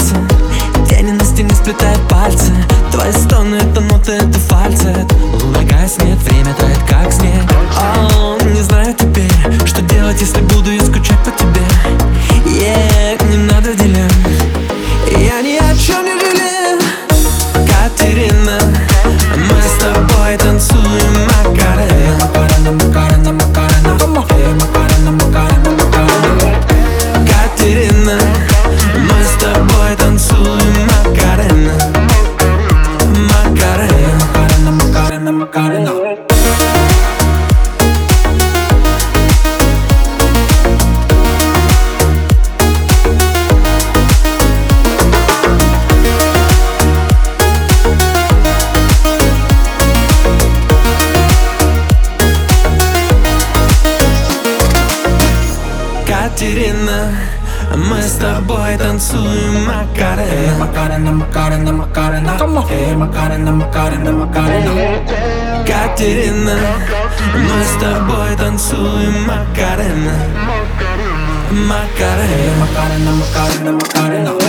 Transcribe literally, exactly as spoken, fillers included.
танцы, тени на стене сплетают пальцы. Твои стоны — это ноты, это фальцет. Луна гаснет, время тает как снег. О, не знаю теперь, что делать, если буду я скучать по тебе. Yeah, не надо дилемм, я ни о чем не жалею. Катерина, мы с тобой танцуем Макарена. Макарена, Макарена, Макарена, Макарена, Макарена, Макарена. Катерина, мы с тобой танцуем Макарена. Макарена, Макарена, Макарена, Макарена. Катерина, мы с тобой танцуем Макарена. Макарена, Макарена, Макарена, Макарена, Макарена, Макарена. Катерина, мы с тобой танцуем Макарена. Макарена, Макарена, Макарена, Макарена.